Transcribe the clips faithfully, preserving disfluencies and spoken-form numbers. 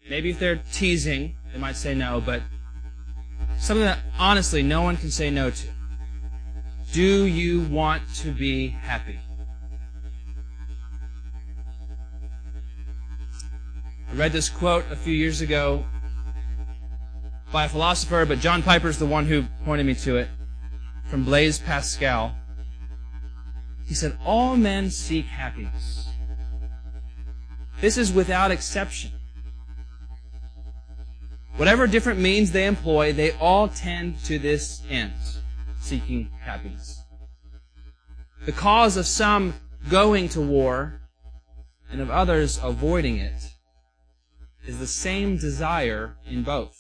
Maybe if they're teasing, they might say no, but something that honestly no one can say no to. Do you want to be happy? I read this quote a few years ago by a philosopher, but John Piper's the one who pointed me to it, from Blaise Pascal. He said, "All men seek happiness. This is without exception. Whatever different means they employ, they all tend to this end, seeking happiness. The cause of some going to war and of others avoiding it is the same desire in both.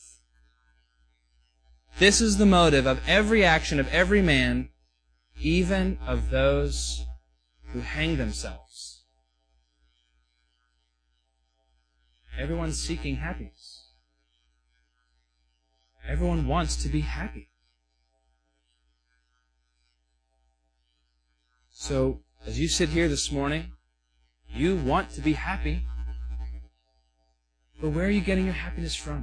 This is the motive of every action of every man, even of those who hang themselves." Everyone's seeking happiness. Everyone wants to be happy. So, as you sit here this morning, you want to be happy, but where are you getting your happiness from?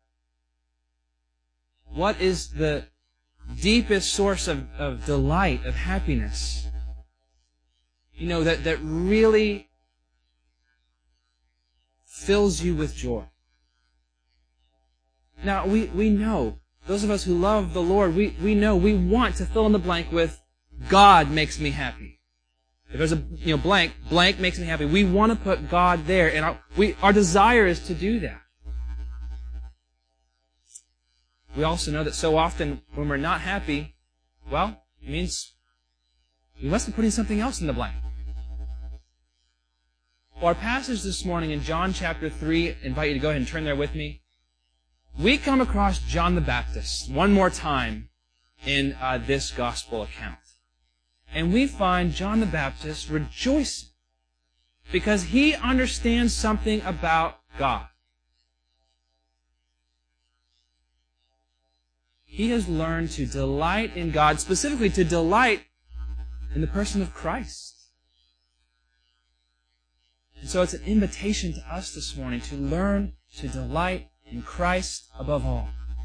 What is the deepest source of, of delight, of happiness? You know, that, that really fills you with joy. Now, we, we know, those of us who love the Lord, we, we know we want to fill in the blank with God makes me happy. If there's a you know blank, blank makes me happy. We want to put God there, and our, we, our desire is to do that. We also know that so often when we're not happy, well, it means we must be putting something else in the blank. Well, our passage this morning in John chapter three, I invite you to go ahead and turn there with me. We come across John the Baptist one more time in uh, this gospel account. And we find John the Baptist rejoicing because he understands something about God. He has learned to delight in God, specifically to delight in the person of Christ. And so it's an invitation to us this morning to learn to delight in Christ above all.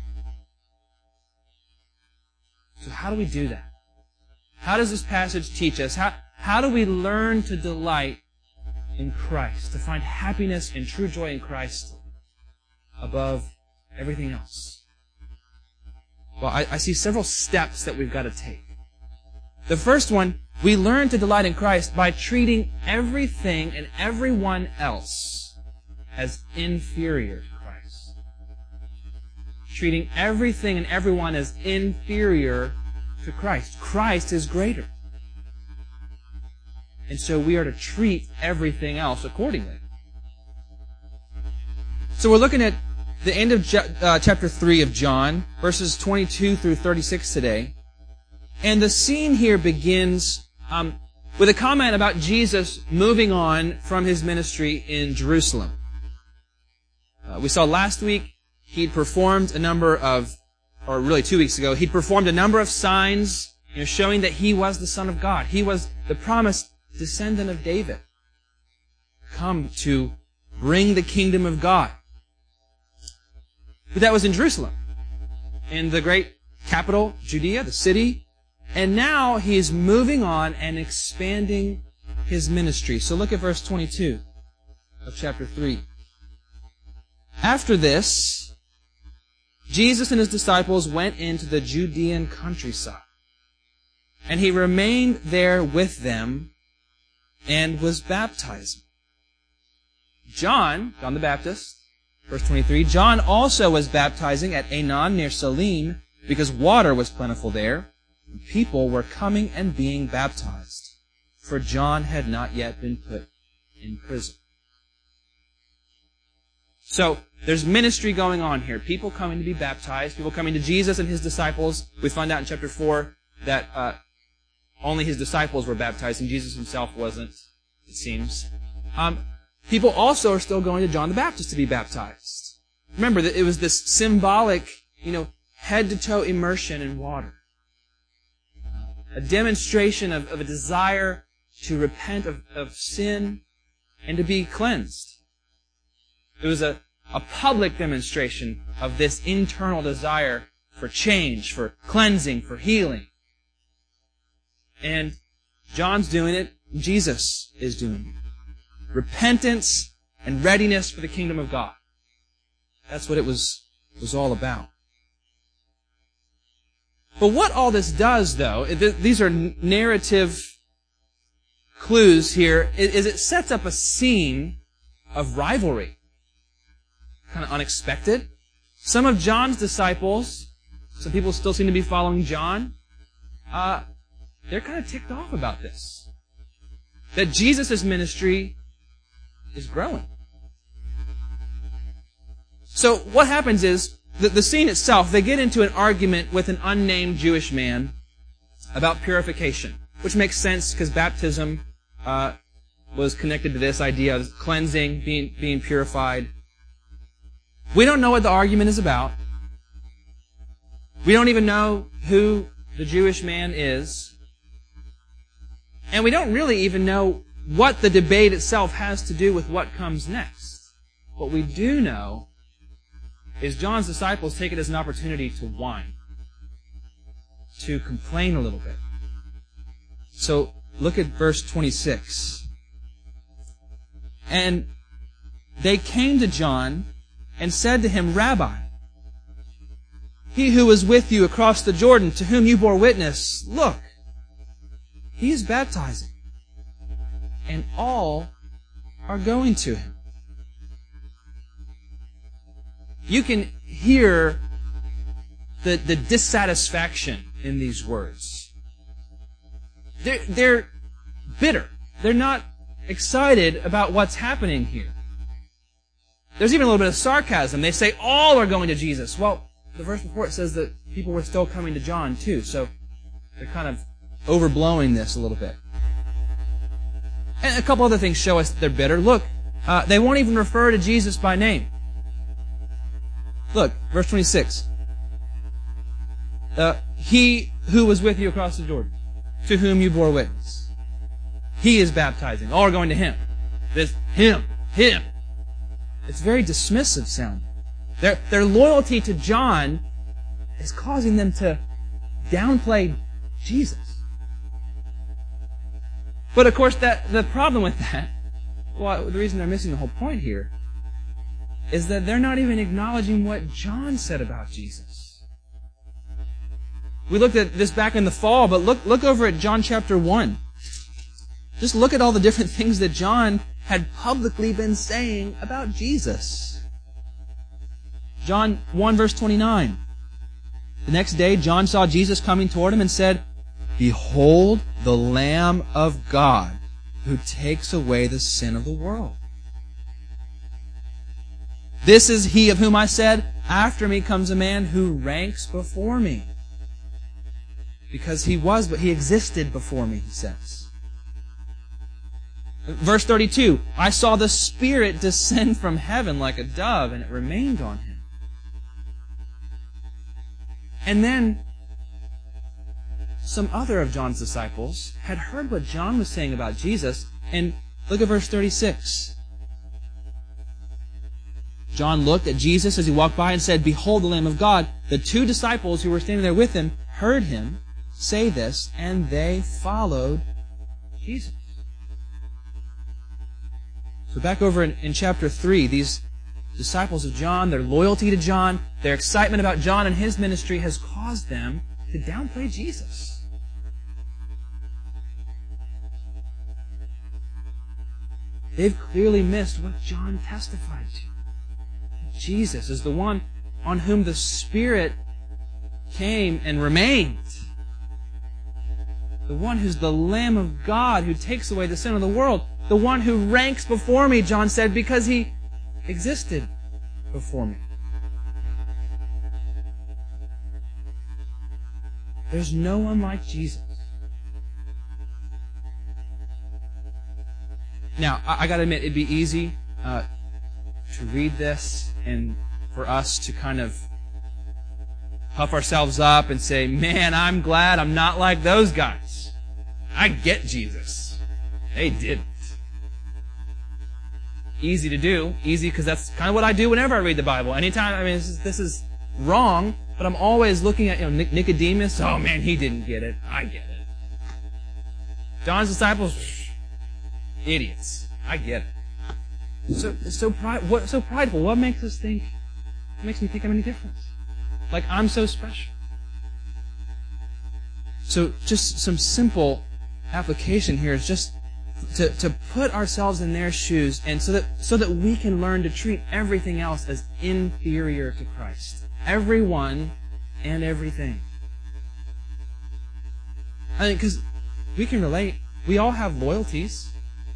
So how do we do that? How does this passage teach us? How, how do we learn to delight in Christ, to find happiness and true joy in Christ above everything else? Well, I, I see several steps that we've got to take. The first one, we learn to delight in Christ by treating everything and everyone else as inferior to Christ. Treating everything and everyone as inferior to Christ. Christ is greater. And so we are to treat everything else accordingly. So we're looking at the end of uh, chapter three of John, verses twenty-two through thirty-six today. And the scene here begins um, with a comment about Jesus moving on from his ministry in Jerusalem. Uh, we saw last week he'd performed a number of, or really two weeks ago, he'd performed a number of signs, you know, showing that he was the Son of God. He was the promised descendant of David, come to bring the kingdom of God. But that was in Jerusalem, in the great capital, Judea, the city. And now he is moving on and expanding his ministry. So look at verse twenty-two of chapter three. After this, Jesus and his disciples went into the Judean countryside, and he remained there with them and was baptizing. John, John the Baptist, verse twenty-three, John also was baptizing at Aenon near Salim because water was plentiful there. And people were coming and being baptized, for John had not yet been put in prison. So, there's ministry going on here. People coming to be baptized, people coming to Jesus and his disciples. We find out in chapter four that uh, only his disciples were baptized and Jesus himself wasn't, it seems. Um, people also are still going to John the Baptist to be baptized. Remember that it was this symbolic, you know, head-to-toe immersion in water. A demonstration of, of a desire to repent of, of sin and to be cleansed. It was a, a public demonstration of this internal desire for change, for cleansing, for healing. And John's doing it. Jesus is doing it. Repentance and readiness for the kingdom of God. That's what it was, was all about. But what all this does, though, these are narrative clues here, is it sets up a scene of rivalry. Kind of unexpected. Some of John's disciples, some people still seem to be following John, uh, they're kind of ticked off about this. That Jesus' ministry is growing. So what happens is, the, the scene itself, they get into an argument with an unnamed Jewish man about purification, which makes sense because baptism uh, was connected to this idea of cleansing, being, being purified. We don't know what the argument is about. We don't even know who the Jewish man is. And we don't really even know what the debate itself has to do with what comes next. What we do know is John's disciples take it as an opportunity to whine, to complain a little bit. So look at verse twenty-six. And they came to John and said to him, Rabbi, he who was with you across the Jordan, to whom you bore witness, look, he is baptizing, and all are going to him. You can hear the, the dissatisfaction in these words. They're, they're bitter. They're not excited about what's happening here. There's even a little bit of sarcasm. They say all are going to Jesus. Well, the verse before it says that people were still coming to John too, so they're kind of overblowing this a little bit. And a couple other things show us that they're bitter. Look, uh, they won't even refer to Jesus by name. Look, verse twenty-six. Uh, he who was with you across the Jordan, to whom you bore witness. He is baptizing. All are going to him. This him, him. It's very dismissive sounding. Their, their loyalty to John is causing them to downplay Jesus. But of course, that the problem with that, well, the reason they're missing the whole point here, is that they're not even acknowledging what John said about Jesus. We looked at this back in the fall, but look, look over at John chapter one. Just look at all the different things that John had publicly been saying about Jesus. John one verse twenty-nine. The next day, John saw Jesus coming toward him and said, Behold the Lamb of God who takes away the sin of the world. This is he of whom I said, After me comes a man who ranks before me. Because he was, but he existed before me, he says. Verse thirty-two, I saw the Spirit descend from heaven like a dove, and it remained on him. And then, some other of John's disciples had heard what John was saying about Jesus, and look at verse thirty-six. John looked at Jesus as he walked by and said, Behold the Lamb of God. The two disciples who were standing there with him heard him say this, and they followed Jesus. So back over in, in chapter three, these disciples of John, their loyalty to John, their excitement about John and his ministry has caused them to downplay Jesus. They've clearly missed what John testified to. Jesus is the one on whom the Spirit came and remained. The one who's the Lamb of God who takes away the sin of the world. The one who ranks before me, John said, because he existed before me. There's no one like Jesus. Now, I, I gotta admit, it'd be easy uh, to read this and for us to kind of puff ourselves up and say, man, I'm glad I'm not like those guys. I get Jesus. They didn't. easy to do. Easy because that's kind of what I do whenever I read the Bible. Anytime, I mean, this is, this is wrong, but I'm always looking at, you know, Nicodemus. Oh man, he didn't get it. I get it. John's disciples, idiots. I get it. So, so pride, what, so prideful. What makes us think, what makes me think I'm any different? Like I'm so special. So just some simple application here is just to, to put ourselves in their shoes, and so that so that we can learn to treat everything else as inferior to Christ. Everyone and everything. I mean, because we can relate. We all have loyalties.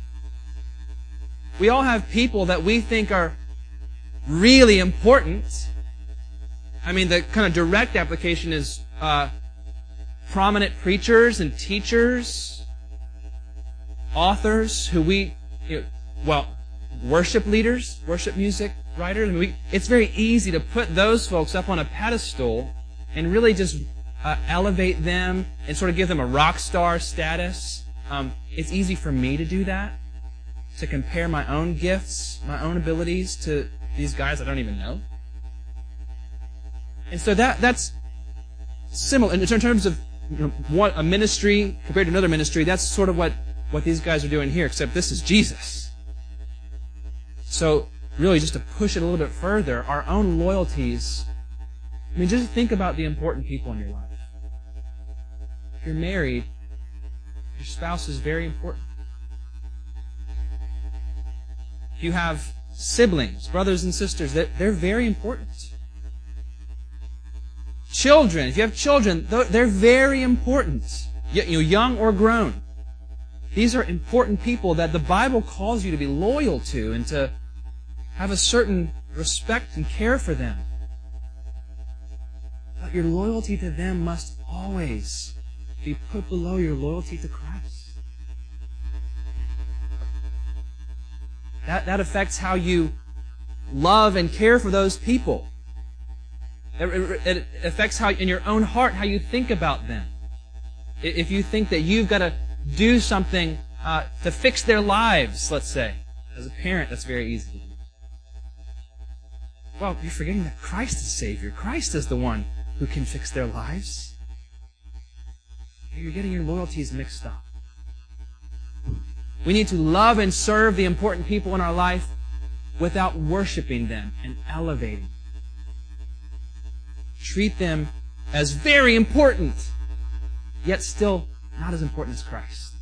We all have people that we think are really important. I mean, the kind of direct application is uh, prominent preachers and teachers, authors who we, you know, well, worship leaders, worship music writers. I mean, we, it's very easy to put those folks up on a pedestal and really just uh, elevate them and sort of give them a rock star status. Um, it's easy for me to do that, to compare my own gifts, my own abilities to these guys I don't even know. And so that that's similar in terms of, you know, one, a ministry compared to another ministry. That's sort of what, what these guys are doing here, except this is Jesus. So really, just to push it a little bit further, our own loyalties. I mean, just think about the important people in your life. If you're married, your spouse is very important. If you have siblings, brothers and sisters, they're, they're very important. Children, if you have children, they're very important. You know, young or grown. These are important people that the Bible calls you to be loyal to and to have a certain respect and care for them. But your loyalty to them must always be put below your loyalty to Christ. That, that affects how you love and care for those people. It, it, it affects how, in your own heart, how you think about them. If you think that you've got to do something uh, to fix their lives, let's say, as a parent, that's very easy to do. Well, you're forgetting that Christ is Savior. Christ is the one who can fix their lives. You're getting your loyalties mixed up. We need to love and serve the important people in our life without worshiping them and elevating them. Treat them as very important, yet still not as important as Christ.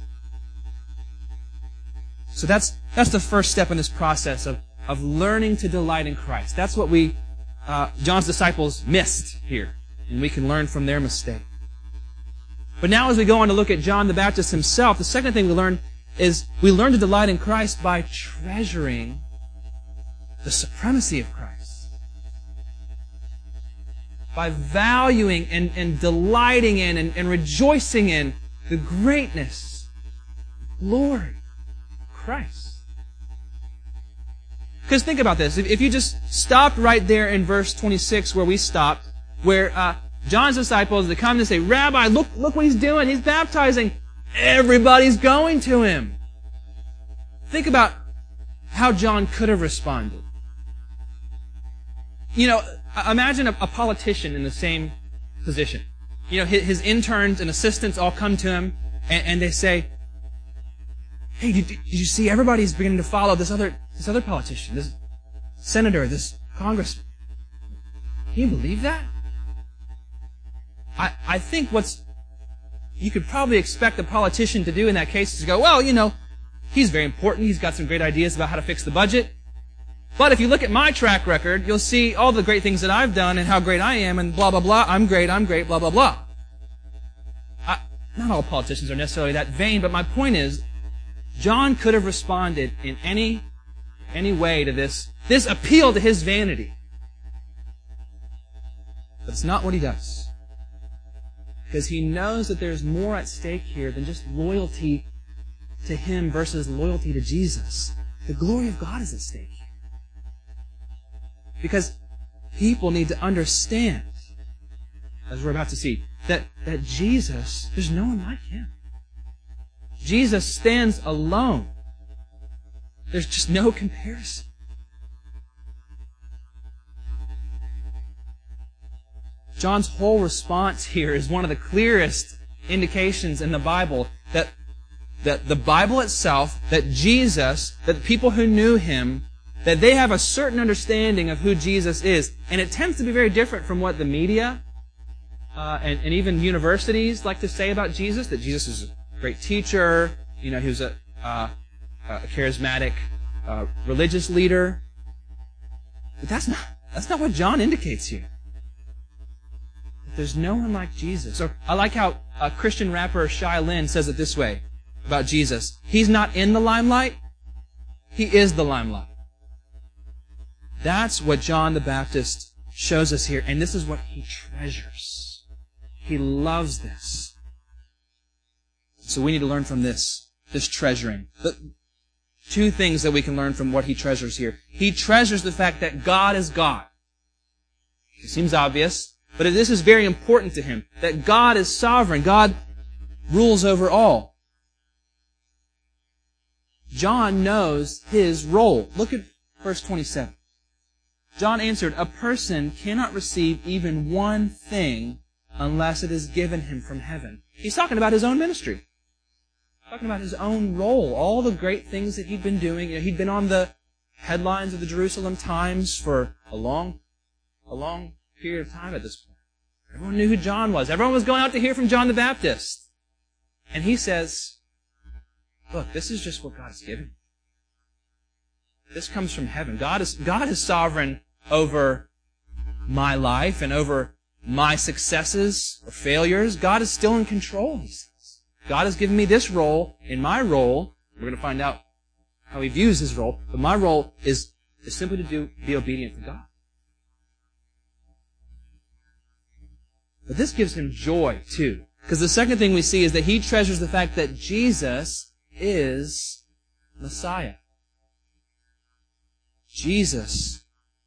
So that's that's the first step in this process of, of learning to delight in Christ. That's what we, uh, John's disciples missed here, and we can learn from their mistake. But now as we go on to look at John the Baptist himself, the second thing we learn is we learn to delight in Christ by treasuring the supremacy of Christ. By valuing and, and delighting in and, and rejoicing in the greatness, glory of Christ. Because think about this. If, if you just stopped right there in verse twenty-six where we stopped, where uh, John's disciples, they come and say, Rabbi, look, look what he's doing. He's baptizing. Everybody's going to him. Think about how John could have responded. You know, imagine a, a politician in the same position. You know, his, his interns and assistants all come to him and, and they say, hey, did, did you see everybody's beginning to follow this other this other politician, this senator, this congressman? Can you believe that? I, I think what's you could probably expect a politician to do in that case is to go, well, you know, he's very important. He's got some great ideas about how to fix the budget. But if you look at my track record, you'll see all the great things that I've done and how great I am and blah, blah, blah. I'm great, I'm great, blah, blah, blah. I, not all politicians are necessarily that vain, but my point is, John could have responded in any, any way to this, this appeal to his vanity. But it's not what he does. Because he knows that there's more at stake here than just loyalty to him versus loyalty to Jesus. The glory of God is at stake. Because people need to understand, as we're about to see, that, that Jesus, there's no one like him. Jesus stands alone. There's just no comparison. John's whole response here is one of the clearest indications in the Bible that, that the Bible itself, that Jesus, that the people who knew Him, that they have a certain understanding of who Jesus is. And it tends to be very different from what the media uh, and, and even universities like to say about Jesus, that Jesus is a great teacher, you know, he was a, uh, a charismatic uh, religious leader. But that's not, that's not what John indicates here. There's no one like Jesus. Or I like how a Christian rapper Shai Lin says it this way about Jesus. He's not in the limelight. He is the limelight. That's what John the Baptist shows us here. And this is what he treasures. He loves this. So we need to learn from this, this treasuring. The two things that we can learn from what he treasures here. He treasures the fact that God is God. It seems obvious. But this is very important to him, that God is sovereign. God rules over all. John knows his role. Look at verse twenty-seven. John answered, "A person cannot receive even one thing unless it is given him from heaven." He's talking about his own ministry. Talking about his own role, all the great things that he'd been doing. You know, he'd been on the headlines of the Jerusalem Times for a long, a long period of time at this point. Everyone knew who John was. Everyone was going out to hear from John the Baptist. And he says, look, this is just what God has given. This comes from heaven. God is, God is sovereign over my life and over my successes or failures. God is still in control, he says. God has given me this role. In my role, we're going to find out how he views his role, but my role is, is simply to do, be obedient to God. But this gives him joy, too. Because the second thing we see is that he treasures the fact that Jesus is Messiah. Jesus.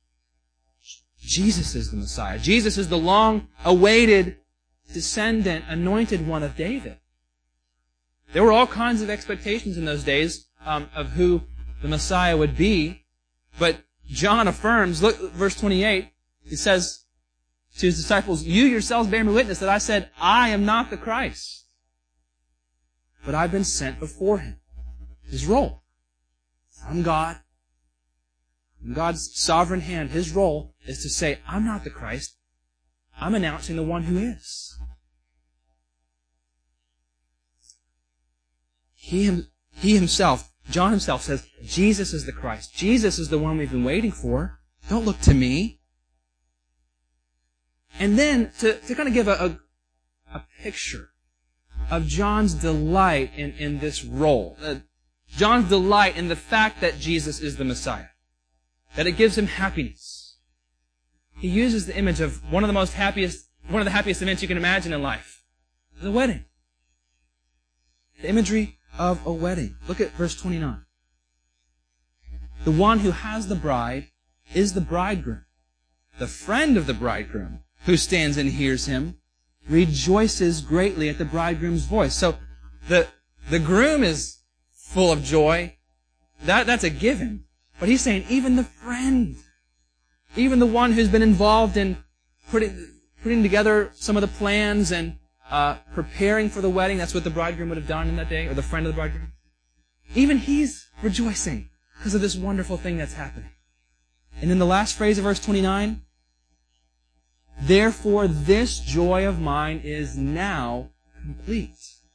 Jesus is the Messiah. Jesus is the long-awaited descendant, anointed one of David. There were all kinds of expectations in those days um, of who the Messiah would be. But John affirms, look, verse twenty-eight, he says to his disciples, "You yourselves bear me witness that I said, I am not the Christ, but I've been sent before him." His role from God, from God's sovereign hand, his role is to say, I'm not the Christ. I'm announcing the one who is. He, he himself, John himself says, Jesus is the Christ. Jesus is the one we've been waiting for. Don't look to me. And then, to, to kind of give a, a, a picture of John's delight in, in this role, uh, John's delight in the fact that Jesus is the Messiah, that it gives him happiness. He uses the image of one of the most happiest, one of the happiest events you can imagine in life, the wedding. The imagery of a wedding. Look at verse twenty-nine. The one who has the bride is the bridegroom. The friend of the bridegroom, who stands and hears him, rejoices greatly at the bridegroom's voice. So the, the groom is full of joy. That, that's a given. But he's saying even the friend, even the one who's been involved in putting, putting together some of the plans and uh, preparing for the wedding, that's what the bridegroom would have done in that day, or the friend of the bridegroom. Even he's rejoicing because of this wonderful thing that's happening. And in the last phrase of verse twenty-nine, therefore this joy of mine is now complete.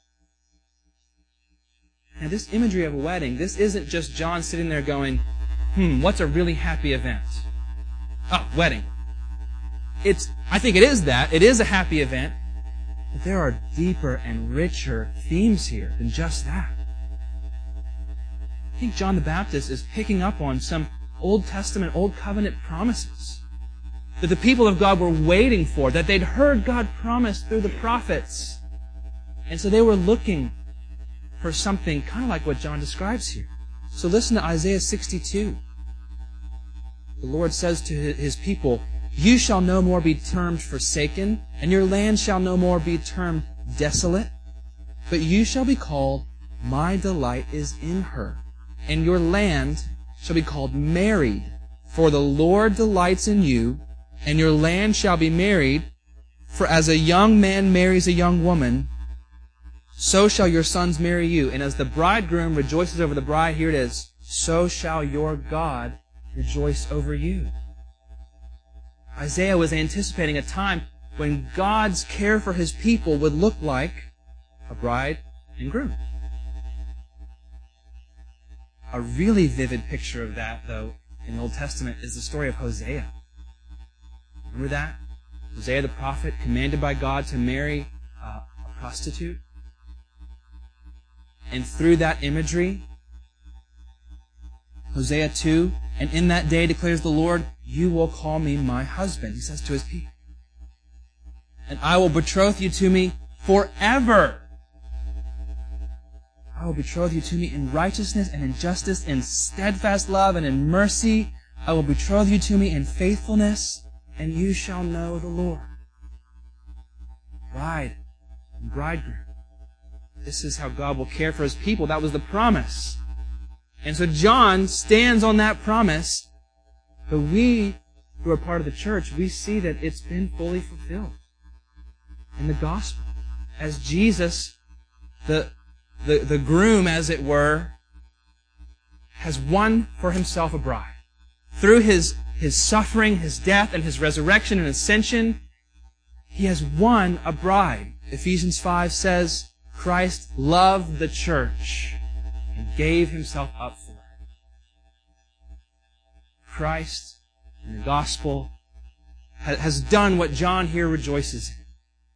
Now this imagery of a wedding, this isn't just John sitting there going, hmm, what's a really happy event? Oh, wedding. It's, I think it is that. It is a happy event. But there are deeper and richer themes here than just that. I think John the Baptist is picking up on some Old Testament, Old Covenant promises that the people of God were waiting for, that they'd heard God promise through the prophets. And so they were looking for something kind of like what John describes here. So listen to Isaiah sixty-two. The Lord says to his people, "You shall no more be termed forsaken, and your land shall no more be termed desolate, but you shall be called, my delight is in her, and your land shall be called married, for the Lord delights in you, and your land shall be married, for as a young man marries a young woman, so shall your sons marry you. And as the bridegroom rejoices over the bride, here it is, so shall your God rejoice over you. Isaiah was anticipating a time when God's care for His people would look like a bride and groom. A really vivid picture of that, though, in the Old Testament is the story of Hosea. Remember that? Hosea the prophet, commanded by God to marry uh, a prostitute. And through that imagery, Hosea two, and in that day declares the Lord, you will call me my husband, He says to His people. And I will betroth you to me forever. I will betroth you to me in righteousness and in justice, in steadfast love and in mercy. I will betroth you to me in faithfulness, and you shall know the Lord. Bride and bridegroom. This is how God will care for His people. That was the promise. And so John stands on that promise, but we who are part of the church, we see that it's been fully fulfilled in the gospel. As Jesus, the, the, the groom, as it were, has won for Himself a bride. Through His, His suffering, His death, and His resurrection and ascension, He has won a bride. Ephesians five says, Christ loved the church and gave Himself up for it. Christ in the gospel has done what John here rejoices in.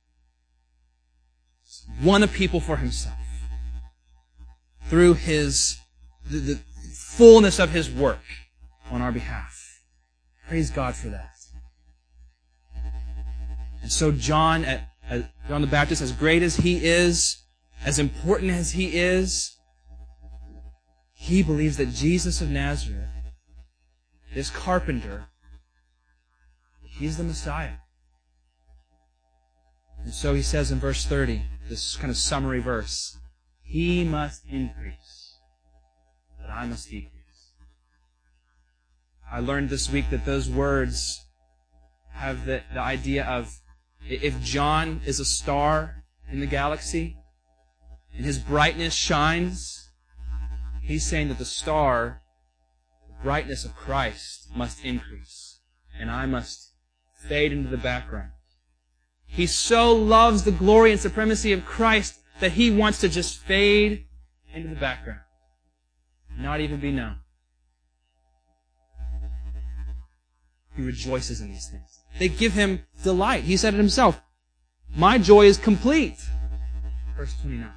He's won a people for Himself through His the, the fullness of His work on our behalf. Praise God for that. And so John, as John the Baptist, as great as he is, as important as he is, he believes that Jesus of Nazareth, this carpenter, He's the Messiah. And so he says in verse thirty, this kind of summary verse, He must increase, but I must decrease. I learned this week that those words have the, the idea of, if John is a star in the galaxy, and his brightness shines, he's saying that the star, the brightness of Christ, must increase, and I must fade into the background. He so loves the glory and supremacy of Christ that He wants to just fade into the background, not even be known. He rejoices in these things. They give Him delight. He said it Himself, my joy is complete. Verse twenty-nine.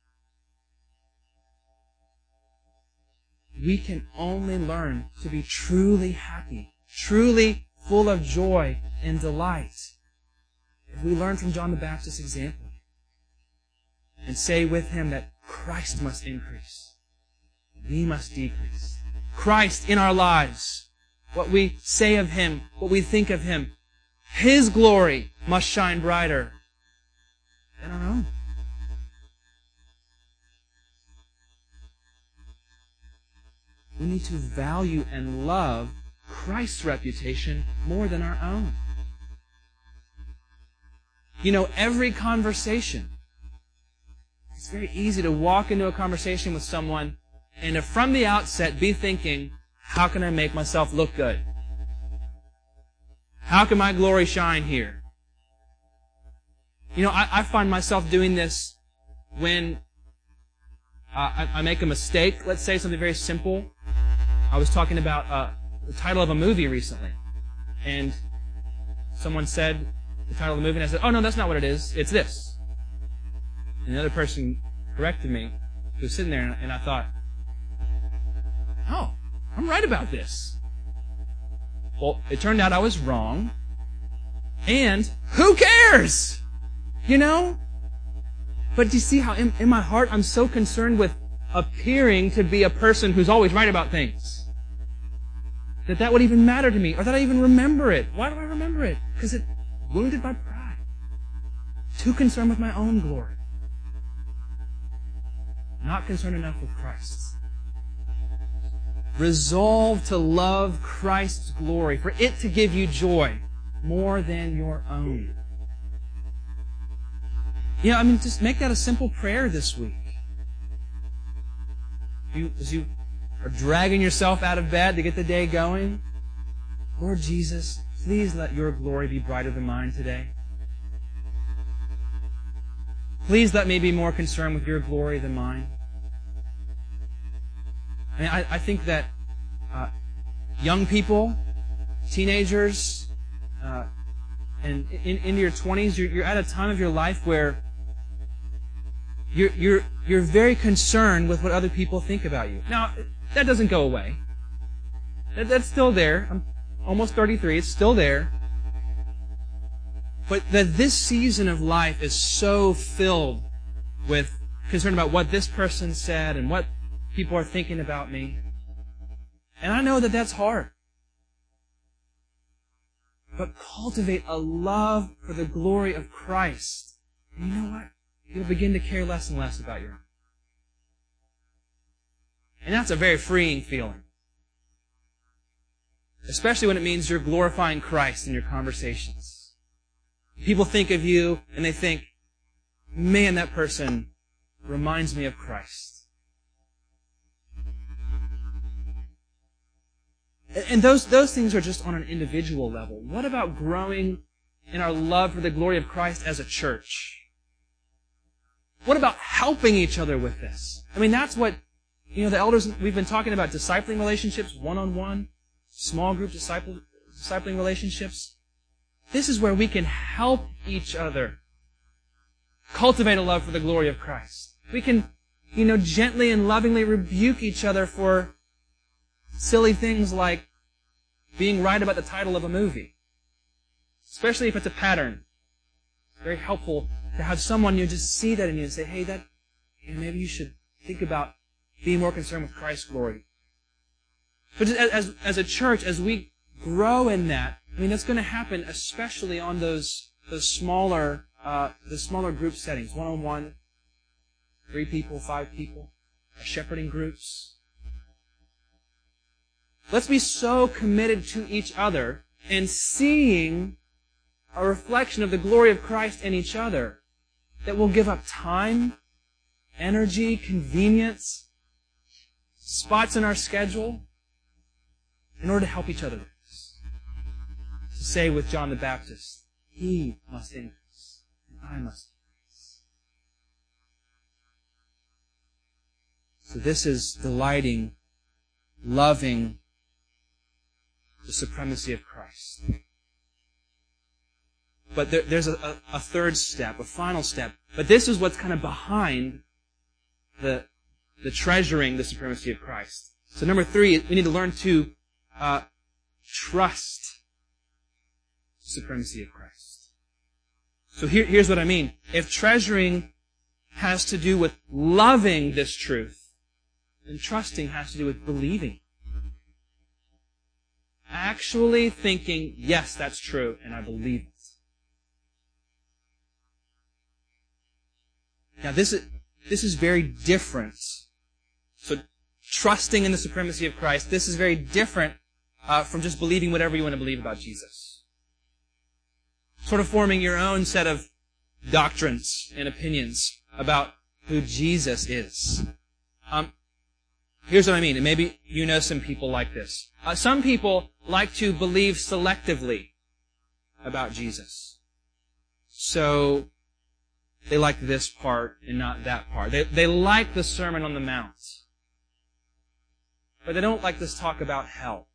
We can only learn to be truly happy, truly full of joy and delight, if we learn from John the Baptist's example and say with him that Christ must increase, we must decrease. Christ in our lives, what we say of Him, what we think of Him, His glory must shine brighter than our own. We need to value and love Christ's reputation more than our own. You know, every conversation, it's very easy to walk into a conversation with someone and to from the outset be thinking, how can I make myself look good? How can my glory shine here? You know, I, I find myself doing this when uh, I, I make a mistake. Let's say something very simple. I was talking about uh, the title of a movie recently, and someone said the title of the movie, and I said, oh no, that's not what it is, it's this. And the other person corrected me, who was sitting there, and I thought, oh, I'm right about this. Well, it turned out I was wrong, and who cares? You know? But do you see how in, in my heart I'm so concerned with appearing to be a person who's always right about things? That that would even matter to me, or that I even remember it. Why do I remember it? Because it wounded my pride. Too concerned with my own glory. Not concerned enough with Christ's. Resolve to love Christ's glory, for it to give you joy more than your own. You know, I mean, just make that a simple prayer this week. You, as you are dragging yourself out of bed to get the day going, Lord Jesus, please let your glory be brighter than mine today. Please let me be more concerned with your glory than mine. I mean, I, I think that uh, young people, teenagers, uh, and in, into your twenties, you're, you're at a time of your life where you're, you're, you're very concerned with what other people think about you. Now, that doesn't go away. That, that's still there. I'm almost thirty-three. It's still there. But that this season of life is so filled with concern about what this person said and what people are thinking about me. And I know that that's hard. But cultivate a love for the glory of Christ. And you know what? You'll begin to care less and less about your own. And that's a very freeing feeling. Especially when it means you're glorifying Christ in your conversations. People think of you and they think, man, that person reminds me of Christ. And those, those things are just on an individual level. What about growing in our love for the glory of Christ as a church? What about helping each other with this? I mean, that's what, you know, the elders, we've been talking about discipling relationships, one-on-one, small group disciple, discipling relationships. This is where we can help each other cultivate a love for the glory of Christ. We can, you know, gently and lovingly rebuke each other for silly things like being right about the title of a movie. Especially if it's a pattern. It's very helpful to have someone, you just see that in you and say, hey, that, you know, maybe you should think about being more concerned with Christ's glory. But as, as, as a church, as we grow in that, I mean, that's going to happen especially on those, those smaller, uh, the smaller group settings, one-on-one, three people, five people, shepherding groups. Let's be so committed to each other and seeing a reflection of the glory of Christ in each other that we'll give up time, energy, convenience, spots in our schedule in order to help each other. To say with John the Baptist, he must increase, and I must decrease. So this is delighting, loving the supremacy of Christ. But there, there's a, a, a third step, a final step. But this is what's kind of behind the, the treasuring the supremacy of Christ. So number three, we need to learn to uh, trust the supremacy of Christ. So here, here's what I mean. If treasuring has to do with loving this truth, then trusting has to do with believing. Actually thinking, yes, that's true, and I believe it. Now, this is, this is very different. So, trusting in the supremacy of Christ, this is very different uh, from just believing whatever you want to believe about Jesus. Sort of forming your own set of doctrines and opinions about who Jesus is. Um, here's what I mean, and maybe you know some people like this. Uh, some people like to believe selectively about Jesus. So, they like this part and not that part. They, they like the Sermon on the Mount. But they don't like this talk about hell.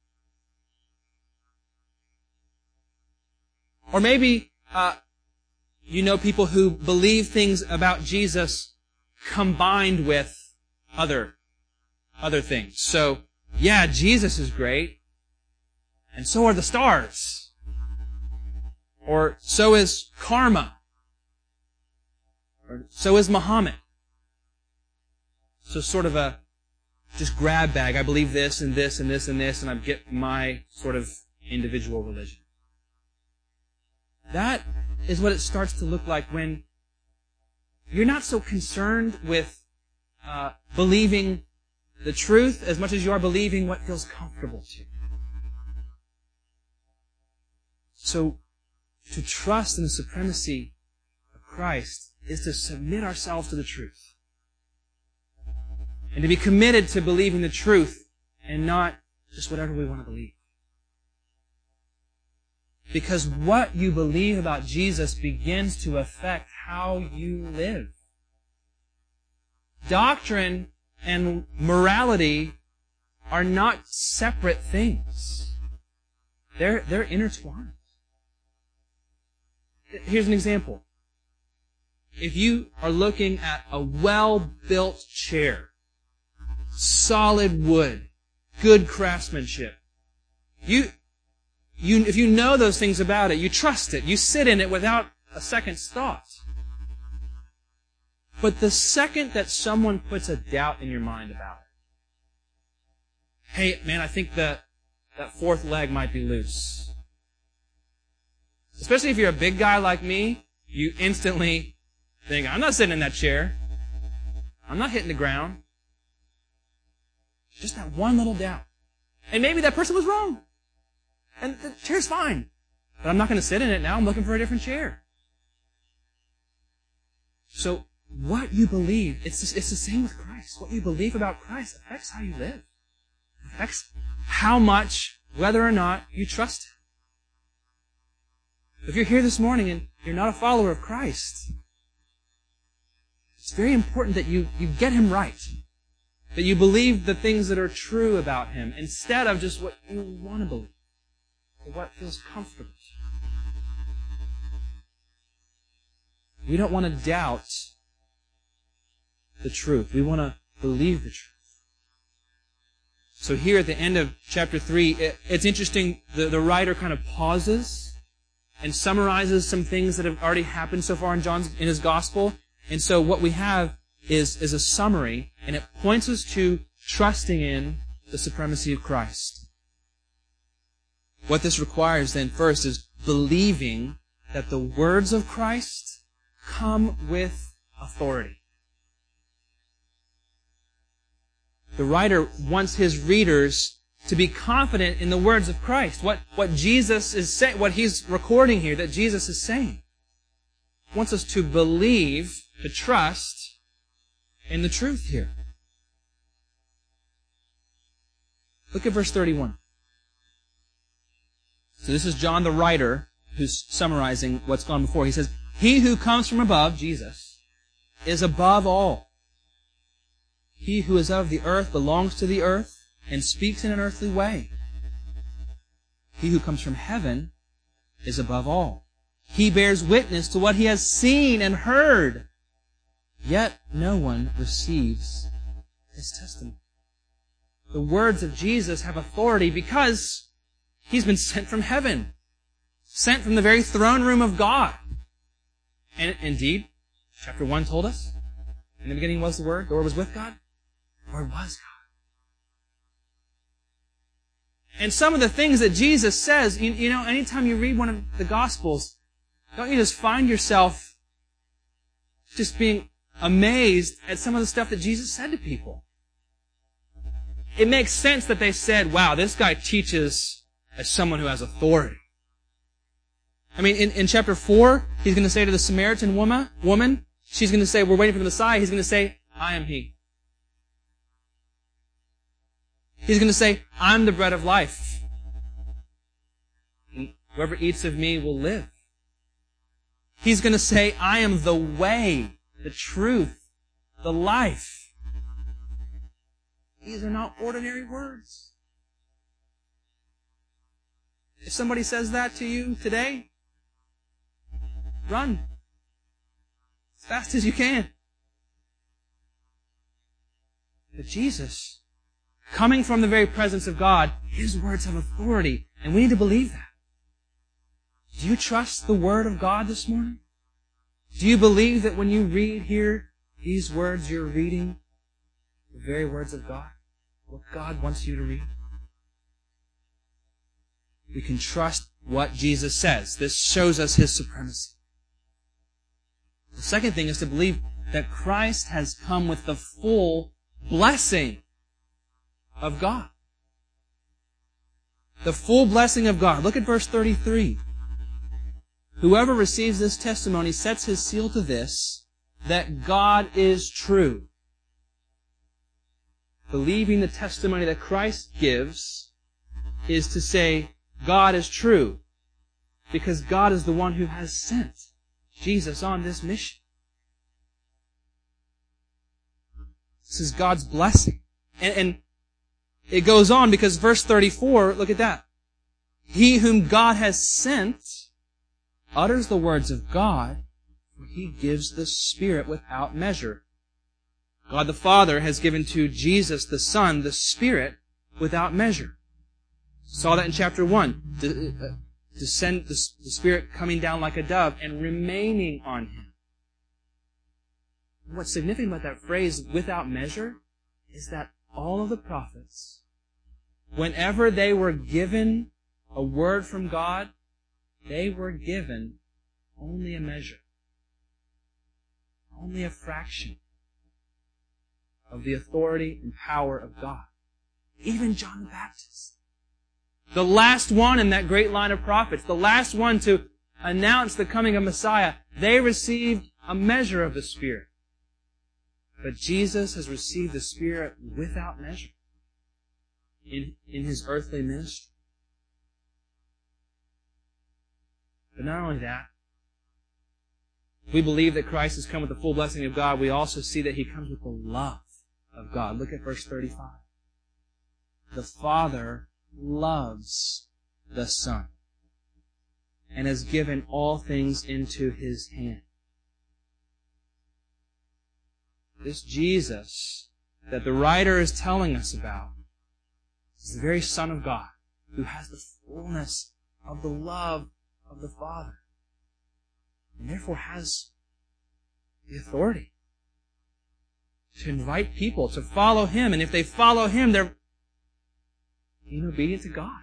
Or maybe uh, you know people who believe things about Jesus combined with other, other things. So, yeah, Jesus is great. And so are the stars. Or so is karma. Or so is Muhammad. So sort of a just grab bag. I believe this and this and this and this, and I get my sort of individual religion. That is what it starts to look like when you're not so concerned with uh, believing the truth as much as you are believing what feels comfortable to you. So, to trust in the supremacy of Christ is to submit ourselves to the truth. And to be committed to believing the truth and not just whatever we want to believe. Because what you believe about Jesus begins to affect how you live. Doctrine and morality are not separate things. They're, they're intertwined. Here's an example. If you are looking at a well-built chair, solid wood, good craftsmanship, you, you, if you know those things about it, you trust it, you sit in it without a second's thought. But the second that someone puts a doubt in your mind about it, hey, man, I think that that fourth leg might be loose. Especially if you're a big guy like me, you instantly think, I'm not sitting in that chair. I'm not hitting the ground. Just that one little doubt. And maybe that person was wrong. And the chair's fine. But I'm not going to sit in it now. I'm looking for a different chair. So, what you believe, it's the, it's the same with Christ. What you believe about Christ affects how you live. It affects how much, whether or not, you trust Him. If you're here this morning and you're not a follower of Christ, it's very important that you, you get Him right. That you believe the things that are true about Him instead of just what you want to believe or what feels comfortable. We don't want to doubt the truth. We want to believe the truth. So here at the end of chapter three, it, it's interesting, the, the writer kind of pauses and summarizes some things that have already happened so far in John's in his gospel. And so what we have is, is a summary, and it points us to trusting in the supremacy of Christ. What this requires then first is believing that the words of Christ come with authority. The writer wants his readers to be confident in the words of Christ. What, what Jesus is saying, what he's recording here, that Jesus is saying. He wants us to believe, to trust in the truth here. Look at verse thirty-one. So this is John the writer who's summarizing what's gone before. He says, He who comes from above, Jesus, is above all. He who is of the earth belongs to the earth and speaks in an earthly way. He who comes from heaven is above all. He bears witness to what he has seen and heard. Yet no one receives his testimony. The words of Jesus have authority because He's been sent from heaven. Sent from the very throne room of God. And indeed, chapter one told us, in the beginning was the Word, the Word was with God, the Word was God. And some of the things that Jesus says, you, you know, anytime you read one of the Gospels, don't you just find yourself just being amazed at some of the stuff that Jesus said to people? It makes sense that they said, wow, this guy teaches as someone who has authority. I mean, in, in chapter four, he's going to say to the Samaritan woman, woman, she's going to say, we're waiting for the Messiah. He's going to say, I am He. He's going to say, I'm the bread of life. And whoever eats of me will live. He's going to say, I am the way, the truth, the life. These are not ordinary words. If somebody says that to you today, run as fast as you can. But Jesus, coming from the very presence of God, His words have authority, and we need to believe that. Do you trust the Word of God this morning? Do you believe that when you read here these words, you're reading the very words of God? What God wants you to read? We can trust what Jesus says. This shows us His supremacy. The second thing is to believe that Christ has come with the full blessing of God. The full blessing of God. Look at verse thirty-three. Whoever receives this testimony sets his seal to this, that God is true. Believing the testimony that Christ gives is to say, God is true, because God is the one who has sent Jesus on this mission. This is God's blessing. And, and it goes on because verse thirty-four, look at that. He whom God has sent utters the words of God, for He gives the Spirit without measure. God the Father has given to Jesus the Son the Spirit without measure. Saw that in chapter one. The, uh, descend, the, the Spirit coming down like a dove and remaining on Him. What's significant about that phrase, without measure, is that all of the prophets, whenever they were given a word from God, they were given only a measure, only a fraction of the authority and power of God. Even John the Baptist, the last one in that great line of prophets, the last one to announce the coming of Messiah, they received a measure of the Spirit. But Jesus has received the Spirit without measure in, in His earthly ministry. But not only that, we believe that Christ has come with the full blessing of God. We also see that He comes with the love of God. Look at verse thirty-five. The Father loves the Son and has given all things into His hand. This Jesus that the writer is telling us about is the very Son of God who has the fullness of the love of the Father and therefore has the authority to invite people to follow Him. And if they follow Him, they're being obedient to God.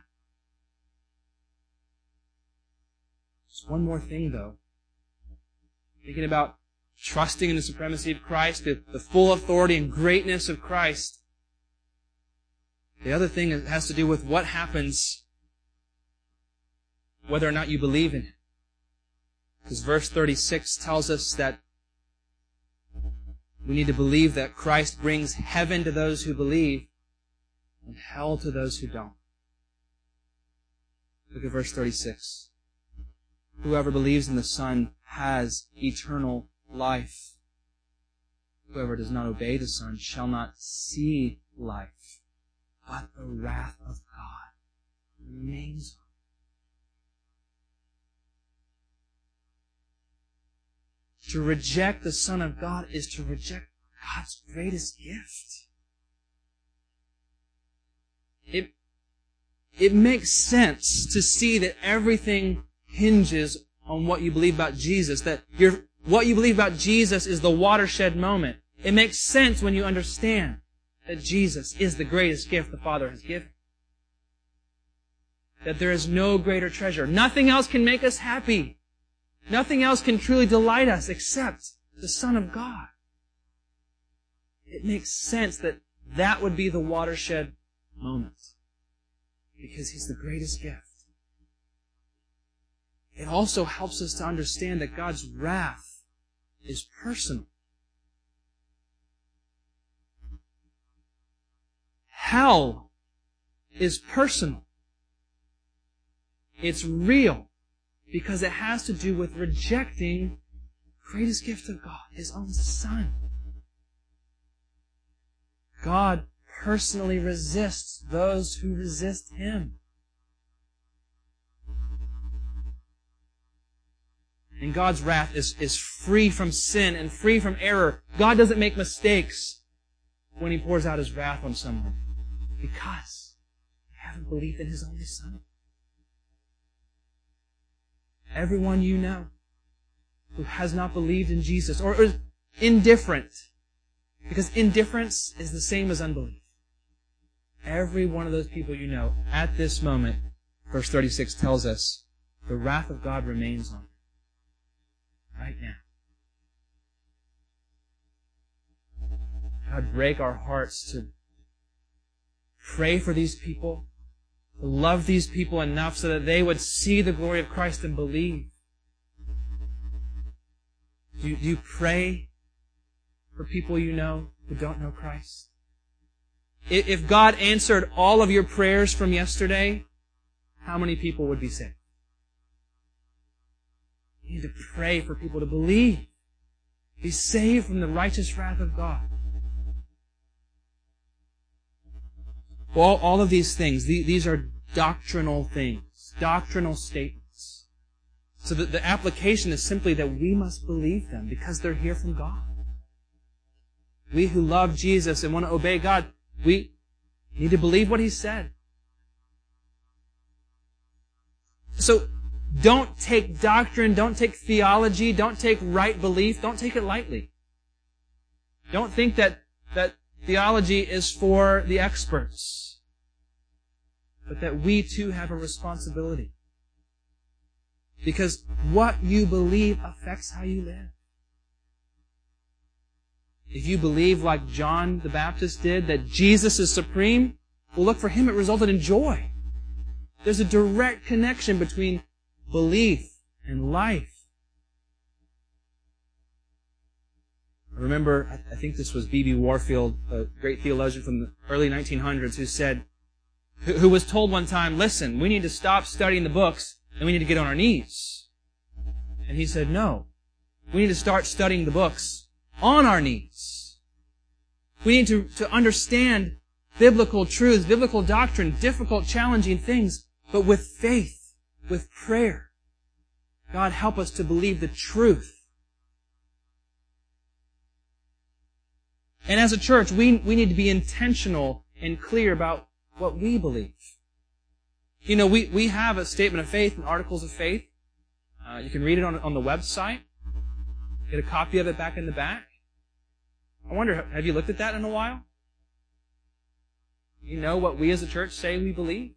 Just one more thing, though. Thinking about trusting in the supremacy of Christ, the, the full authority and greatness of Christ. The other thing has to do with what happens whether or not you believe in it. Because verse thirty-six tells us that we need to believe that Christ brings heaven to those who believe and hell to those who don't. Look at verse thirty-six. Whoever believes in the Son has eternal life. Whoever does not obey the Son shall not see life, but the wrath of God remains on him. To reject the Son of God is to reject God's greatest gift. It, it makes sense to see that everything hinges on what you believe about Jesus, that your, what you believe about Jesus is the watershed moment. It makes sense when you understand that Jesus is the greatest gift the Father has given. That there is no greater treasure. Nothing else can make us happy. Nothing else can truly delight us except the Son of God. It makes sense that that would be the watershed moment because He's the greatest gift. It also helps us to understand that God's wrath is personal. Hell is personal. It's real. Because it has to do with rejecting the greatest gift of God, His own Son. God personally resists those who resist Him. And God's wrath is, is free from sin and free from error. God doesn't make mistakes when He pours out His wrath on someone because they haven't believed in His only Son. Everyone you know who has not believed in Jesus or is indifferent, because indifference is the same as unbelief. Every one of those people you know at this moment, verse thirty-six tells us, the wrath of God remains on them right now. God, break our hearts to pray for these people, to love these people enough so that they would see the glory of Christ and believe? Do you, do you pray for people you know who don't know Christ? If God answered all of your prayers from yesterday, how many people would be saved? You need to pray for people to believe, be saved from the righteous wrath of God. All, all of these things, these are doctrinal things, doctrinal statements. So that the application is simply that we must believe them because they're here from God. We who love Jesus and want to obey God, we need to believe what He said. So, don't take doctrine, don't take theology, don't take right belief, don't take it lightly. Don't think that, that theology is for the experts, but that we too have a responsibility. Because what you believe affects how you live. If you believe like John the Baptist did, that Jesus is supreme, well, look, for him it resulted in joy. There's a direct connection between belief and life. I remember, I think this was B B Warfield, a great theologian from the early nineteen hundreds, who said, who was told one time, listen, we need to stop studying the books and we need to get on our knees. And he said, no, we need to start studying the books on our knees. We need to, to understand biblical truths, biblical doctrine, difficult, challenging things, but with faith, with prayer. God, help us to believe the truth. And as a church, we, we need to be intentional and clear about what we believe. You know, we, we have a statement of faith and articles of faith. Uh, you can read it on, on the website. Get a copy of it back in the back. I wonder, have you looked at that in a while? You know what we as a church say we believe?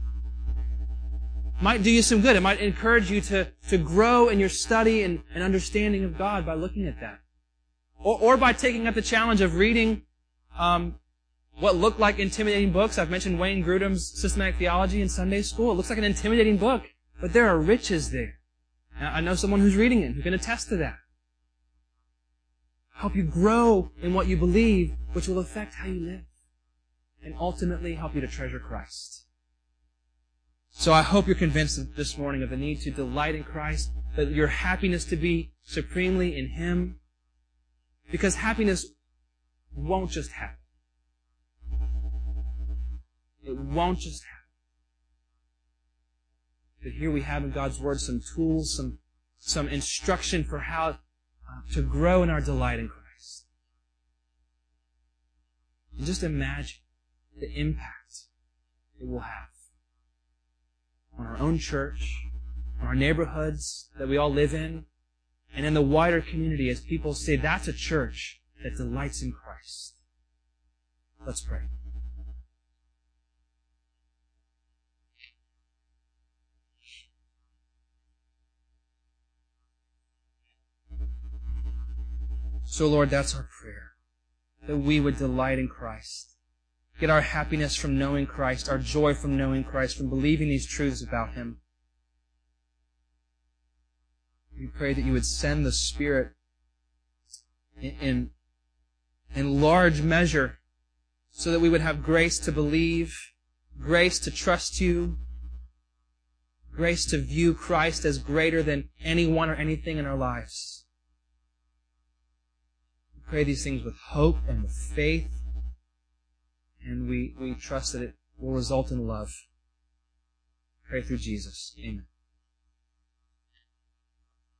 It might do you some good. It might encourage you to, to grow in your study and, and understanding of God by looking at that. Or, or by taking up the challenge of reading um, what look like intimidating books. I've mentioned Wayne Grudem's Systematic Theology in Sunday school. It looks like an intimidating book, but there are riches there. And I know someone who's reading it who can attest to that. Help you grow in what you believe, which will affect how you live. And ultimately help you to treasure Christ. So I hope you're convinced this morning of the need to delight in Christ, that your happiness to be supremely in Him. Because happiness won't just happen. It won't just happen. But here we have in God's Word some tools, some, some instruction for how uh, to grow in our delight in Christ. And just imagine the impact it will have on our own church, on our neighborhoods that we all live in, and in the wider community as people say, that's a church that delights in Christ. Let's pray. So, Lord, that's our prayer, that we would delight in Christ. Get our happiness from knowing Christ, our joy from knowing Christ, from believing these truths about Him. We pray that you would send the Spirit in, in, in large measure so that we would have grace to believe, grace to trust you, grace to view Christ as greater than anyone or anything in our lives. We pray these things with hope and with faith, and we, we trust that it will result in love. Pray through Jesus. Amen.